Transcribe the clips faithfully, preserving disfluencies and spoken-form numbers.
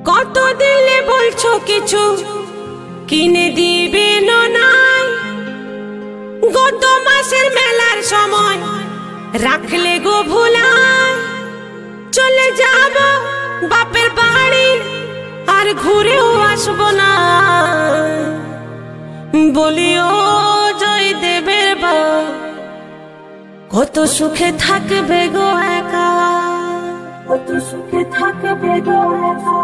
কত দিলে বলছো কিছু কিনে দিবে নাই, গত মাসের মেলার সময় রাখলে গো ভুলাই। চলে যাব বাপের বাড়ি আর ঘুরেও আসবো না, বলিও জয় দেবের বা কত সুখে থাকবে গো একা, কত সুখে থাকবে গো একা।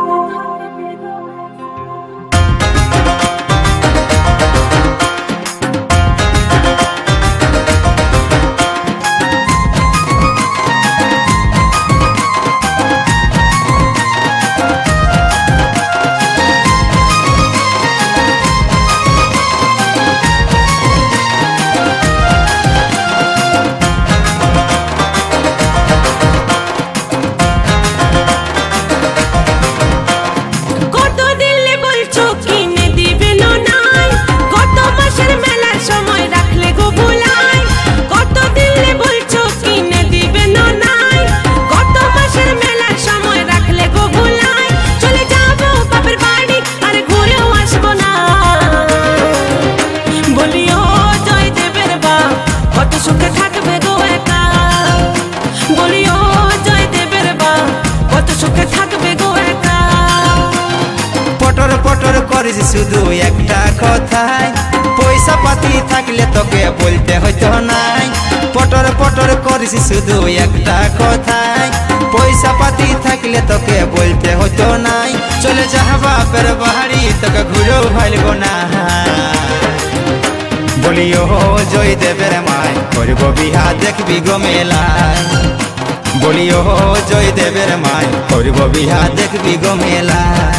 শুধু একটা কথাই, পয়সা পাতি থাকলে তোকে বলতে হইতো নাই। পটর পটর করিস শুধু একটা কথাই, পয়সা পাতি থাকলে তোকে বলতে হইতো নাই। চলে যা বাপের বাড়ি তোকে ঘুরেও ভাইলব না, বলিও জয় দেবের মাই করব বিহা দেখবি গো মেলায়, বলিও জয় দেবের মাই করব বিহা দেখবি গো মেলায়।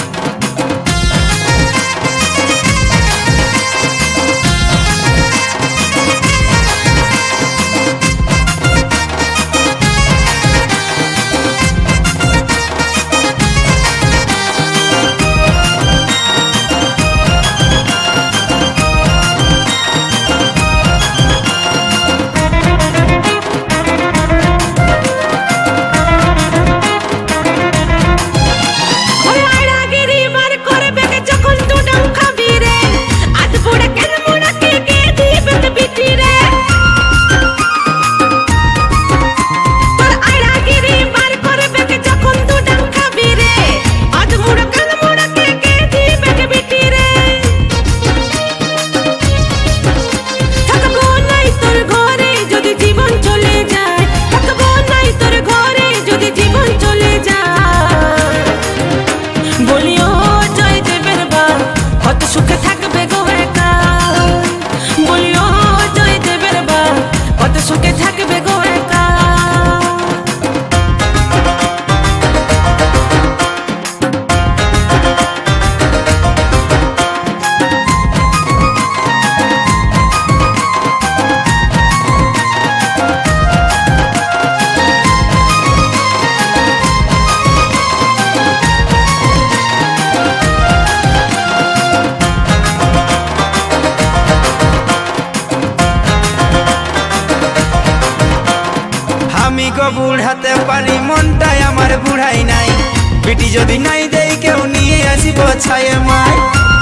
আমি গো বুড়াতে পারি মনটাই আমার বুড়াই নাই, বেটি যদি নাই দেই কেউ নিয়ে আসিব ছায়ে মাই।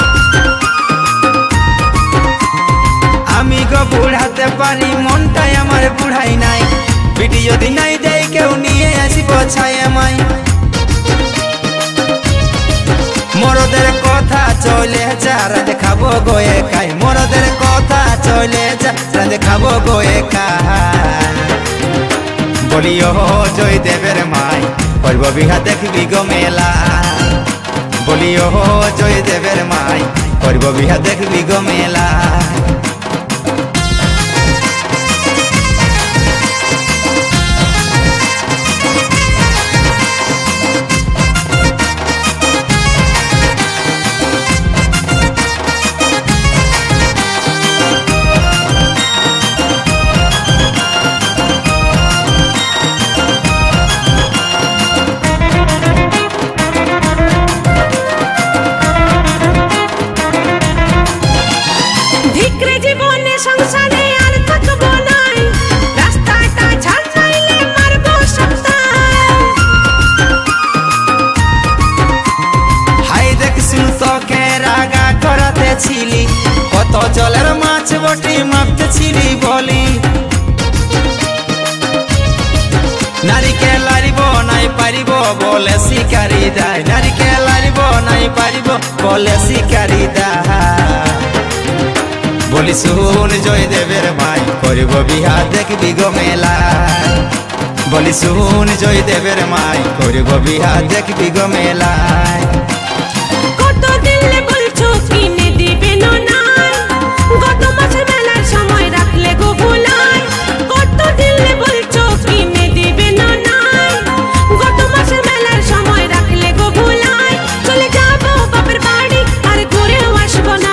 আমি গো বুড়াতে পারি মনটাই আমার বুড়াই নাই, বেটি যদি নাই দেই কেউ নিয়ে আসিব ছায়ে মাই। মরদের কথা চলে যা রাঁধে খাবো গো একাই, মরদের কথা চলে যা রাঁধে খাবো গো একাই, বলিও জয় দেবের মাই করব বিহা দেখবি গো মেলা, বলিও জয় দেবের মাই করব বিহা দেখবি গো মেলা। ধিক ছিলি কত জলের মাছ বটি মাপতে ছিলি বলি নারিকে লারিব নাই পারিব বলে শিকারি দায় নারিকে লারিব নাই পারিব বলে শিকারি দায় বলি শুন জয়দেবের মাই করিব বিহা দেখবি গো মেলায় বলি শুন জয়দেবের মাই করিব বিহা দেখবি গো মেলায় কত দিলে বলছো কিনে দিবে না নাই গত মাসের মেলার সময় রাখলে গো ভুলাই কত দিলে বলছো কিনে দিবে না নাই গত মাসের মেলার সময় রাখলে গো ভুলাই চলে যাবো বাপের বাড়ি আর ঘুরেও আসবো না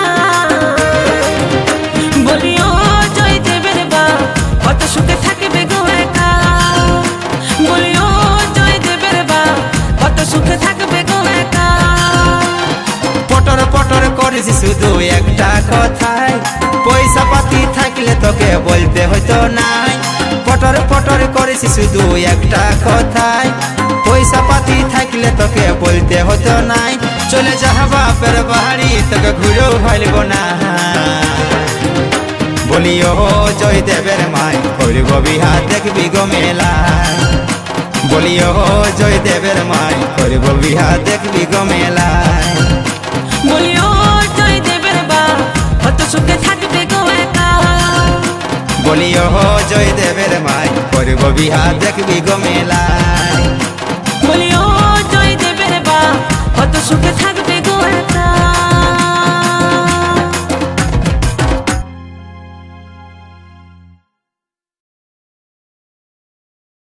বলি ও জয়দেবের বা কত সুখে থাকবে গো একা বলি ও জয়দেবের বা কত সুখে থাকবে গো একা পটর পটর করেছি শুধু একটা কথাই পয়সা পাতি থাকলে তোকে বলতে হইতো নাই পটর পটর করেছি শুধু একটা কথাই পয়সা পাতি থাকলে তোকে বলতে হতো নাই চলে যা বাপের বাড়ি তোকে ঘুরেও ভাইলব না বলি ও জয়দেবের মাই করিব বিহা দেখবি গো মেলায় বলি ও জয়দেবের মাই করিব বিহা দেখবি গো মেলায় বলি ও জয়দেবের বা কত সুখে থাকবে গো একা বলি ও জয়দেবের মাই করিব বিহা দেখবি গো মেলায়।